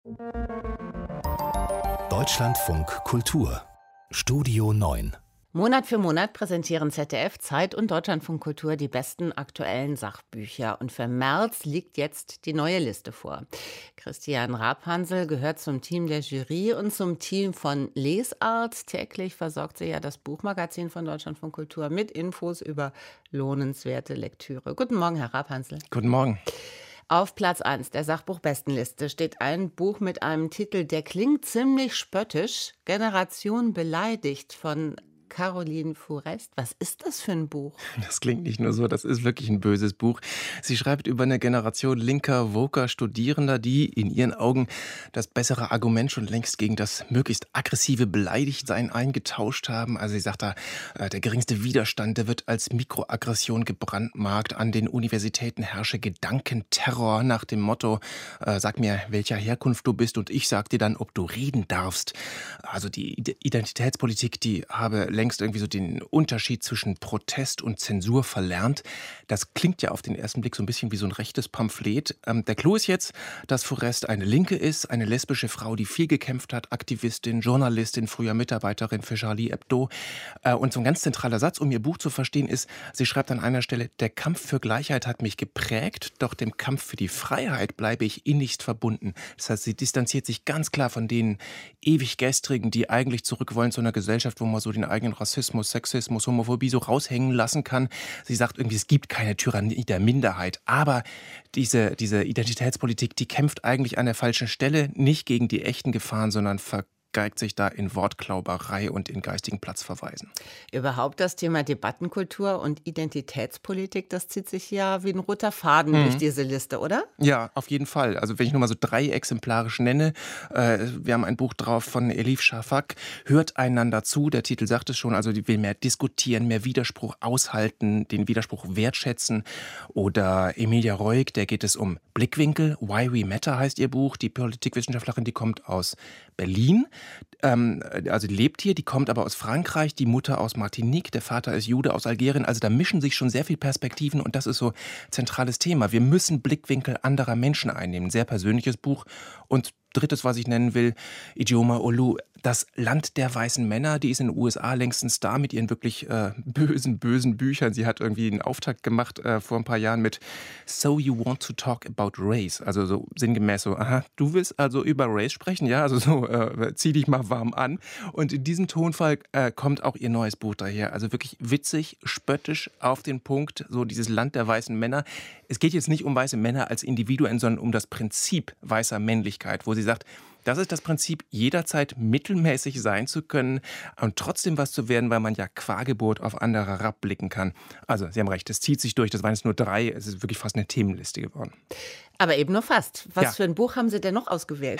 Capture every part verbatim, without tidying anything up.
Deutschlandfunk Kultur Studio neun. Monat für Monat präsentieren Z D F, Zeit und Deutschlandfunk Kultur die besten aktuellen Sachbücher. Und für März liegt jetzt die neue Liste vor. Christian Rapansel gehört zum Team der Jury und zum Team von Lesart. Täglich versorgt sie ja das Buchmagazin von Deutschlandfunk Kultur mit Infos über lohnenswerte Lektüre. Guten Morgen, Herr Rapansel. Guten Morgen. Auf Platz eins der Sachbuchbestenliste steht ein Buch mit einem Titel, der klingt ziemlich spöttisch. Generation beleidigt von Caroline Fourest. Was ist das für ein Buch? Das klingt nicht nur so, das ist wirklich ein böses Buch. Sie schreibt über eine Generation linker, woker Studierender, die in ihren Augen das bessere Argument schon längst gegen das möglichst aggressive Beleidigtsein eingetauscht haben. Also sie sagt da, äh, der geringste Widerstand, der wird als Mikroaggression gebrandmarkt. An den Universitäten herrsche Gedankenterror nach dem Motto, äh, sag mir, welcher Herkunft du bist und ich sag dir dann, ob du reden darfst. Also die Identitätspolitik, die habe längst irgendwie so den Unterschied zwischen Protest und Zensur verlernt. Das klingt ja auf den ersten Blick so ein bisschen wie so ein rechtes Pamphlet. Ähm, der Clou ist jetzt, dass Fourest eine Linke ist, eine lesbische Frau, die viel gekämpft hat, Aktivistin, Journalistin, früher Mitarbeiterin für Charlie Hebdo. Äh, und so ein ganz zentraler Satz, um ihr Buch zu verstehen, ist, sie schreibt an einer Stelle, der Kampf für Gleichheit hat mich geprägt, doch dem Kampf für die Freiheit bleibe ich innigst verbunden. Das heißt, sie distanziert sich ganz klar von den ewig Gestrigen, die eigentlich zurück wollen zu einer Gesellschaft, wo man so den eigenen Rassismus, Sexismus, Homophobie so raushängen lassen kann. Sie sagt irgendwie, es gibt keine Tyrannie der Minderheit, aber diese, diese Identitätspolitik, die kämpft eigentlich an der falschen Stelle, nicht gegen die echten Gefahren, sondern vergeigt sich da in Wortklauberei und in geistigen Platzverweisen. Überhaupt das Thema Debattenkultur und Identitätspolitik, das zieht sich ja wie ein roter Faden mhm. durch diese Liste, oder? Ja, auf jeden Fall. Also wenn ich nur mal so drei exemplarisch nenne, äh, wir haben ein Buch drauf von Elif Shafak, Hört einander zu, der Titel sagt es schon, also die will mehr diskutieren, mehr Widerspruch aushalten, den Widerspruch wertschätzen. Oder Emilia Roig, der geht es um Blickwinkel, Why We Matter heißt ihr Buch, die Politikwissenschaftlerin, die kommt aus Berlin. Ähm, also die lebt hier, die kommt aber aus Frankreich, die Mutter aus Martinique, der Vater ist Jude aus Algerien. Also da mischen sich schon sehr viele Perspektiven und das ist so ein zentrales Thema. Wir müssen Blickwinkel anderer Menschen einnehmen. Ein sehr persönliches Buch. Und drittes, was ich nennen will, Ijeoma Olu, das Land der weißen Männer, die ist in den U S A längst ein Star mit ihren wirklich äh, bösen, bösen Büchern. Sie hat irgendwie einen Auftakt gemacht äh, vor ein paar Jahren mit So You Want to Talk About Race. Also so sinngemäß so, aha, du willst also über Race sprechen, ja? Also so, äh, zieh dich mal warm an. Und in diesem Tonfall äh, kommt auch ihr neues Buch daher. Also wirklich witzig, spöttisch, auf den Punkt, so dieses Land der weißen Männer. Es geht jetzt nicht um weiße Männer als Individuen, sondern um das Prinzip weißer Männlichkeit, wo sie sagt, das ist das Prinzip, jederzeit mittelmäßig sein zu können und trotzdem was zu werden, weil man ja qua Geburt auf andere herabblicken kann. Also, Sie haben recht, es zieht sich durch, das waren jetzt nur drei, es ist wirklich fast eine Themenliste geworden. Aber eben nur fast. Was ja. für ein Buch haben Sie denn noch ausgewählt?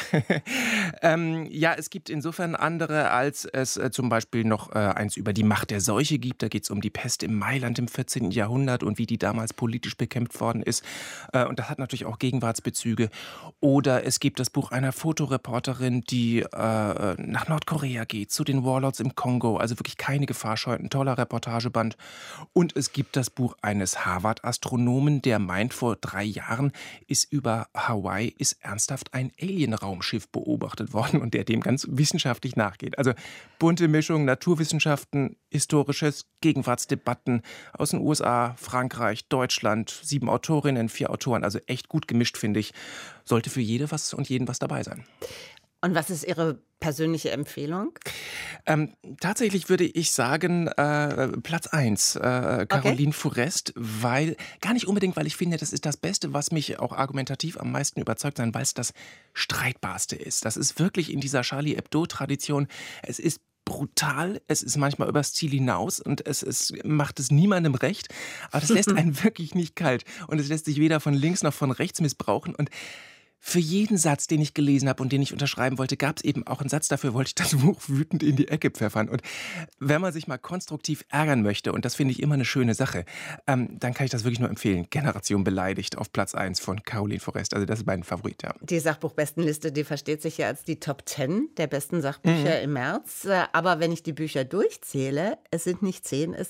ähm, ja, es gibt insofern andere, als es äh, zum Beispiel noch äh, eins über die Macht der Seuche gibt. Da geht es um die Pest im Mailand im vierzehnten Jahrhundert und wie die damals politisch bekämpft worden ist. Äh, und das hat natürlich auch Gegenwartsbezüge. Oder es gibt das Buch einer Fotoreporterin, die äh, nach Nordkorea geht, zu den Warlords im Kongo. Also wirklich keine Gefahr scheut. Ein toller Reportageband. Und es gibt das Buch eines Harvard-Astronomen, der meint, vor drei Jahren ist über Hawaii ist ernsthaft ein Alien-Raumschiff beobachtet worden und der dem ganz wissenschaftlich nachgeht. Also bunte Mischung, Naturwissenschaften, Historisches, Gegenwartsdebatten aus den U S A, Frankreich, Deutschland, sieben Autorinnen, vier Autoren, also echt gut gemischt, finde ich. Sollte für jede was und jeden was dabei sein. Und was ist Ihre persönliche Empfehlung? Ähm, tatsächlich würde ich sagen, äh, Platz eins, äh, Caroline okay. Fourest, weil, gar nicht unbedingt, weil ich finde, das ist das Beste, was mich auch argumentativ am meisten überzeugt, sondern weil es das Streitbarste ist. Das ist wirklich in dieser Charlie Hebdo-Tradition, es ist brutal, es ist manchmal übers Ziel hinaus und es, es macht es niemandem recht, aber das lässt einen wirklich nicht kalt und es lässt sich weder von links noch von rechts missbrauchen und für jeden Satz, den ich gelesen habe und den ich unterschreiben wollte, gab es eben auch einen Satz, dafür wollte ich das Buch wütend in die Ecke pfeffern. Und wenn man sich mal konstruktiv ärgern möchte, und das finde ich immer eine schöne Sache, ähm, dann kann ich das wirklich nur empfehlen. Generation beleidigt auf Platz eins von Caroline Fourest. Also das ist mein Favorit, ja. Die Sachbuchbestenliste, die versteht sich ja als die Top zehn der besten Sachbücher mhm. im März. Aber wenn ich die Bücher durchzähle, es sind nicht zehn, es sind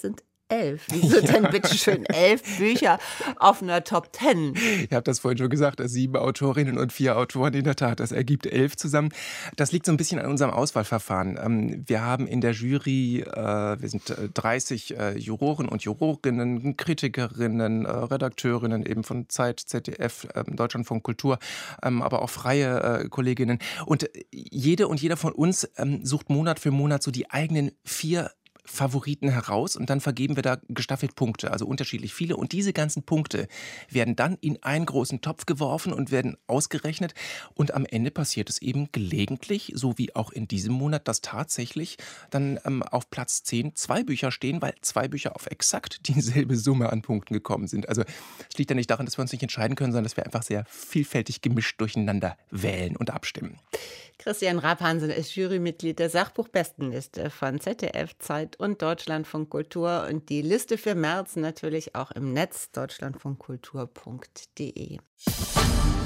Elf? Wieso denn bitte schön elf Bücher auf einer Top Ten? Ich habe das vorhin schon gesagt, dass sieben Autorinnen und vier Autoren, in der Tat, das ergibt elf zusammen. Das liegt so ein bisschen an unserem Auswahlverfahren. Ähm, Wir haben in der Jury, äh, wir sind äh, dreißig äh, Juroren und Jurorinnen, Kritikerinnen, äh, Redakteurinnen eben von Zeit, Z D F, äh, Deutschlandfunk Kultur, ähm, aber auch freie äh, Kolleginnen. Und jede und jeder von uns ähm, sucht Monat für Monat so die eigenen vier Favoriten heraus und dann vergeben wir da gestaffelt Punkte, also unterschiedlich viele. Und diese ganzen Punkte werden dann in einen großen Topf geworfen und werden ausgerechnet. Und am Ende passiert es eben gelegentlich, so wie auch in diesem Monat, dass tatsächlich dann ähm, auf Platz zehn zwei Bücher stehen, weil zwei Bücher auf exakt dieselbe Summe an Punkten gekommen sind. Also es liegt ja nicht daran, dass wir uns nicht entscheiden können, sondern dass wir einfach sehr vielfältig gemischt durcheinander wählen und abstimmen. Christian Rapansel ist Jurymitglied der Sachbuchbestenliste von Z D F, Zeit und Deutschlandfunk Kultur. Und die Liste für März natürlich auch im Netz deutschlandfunkkultur punkt de.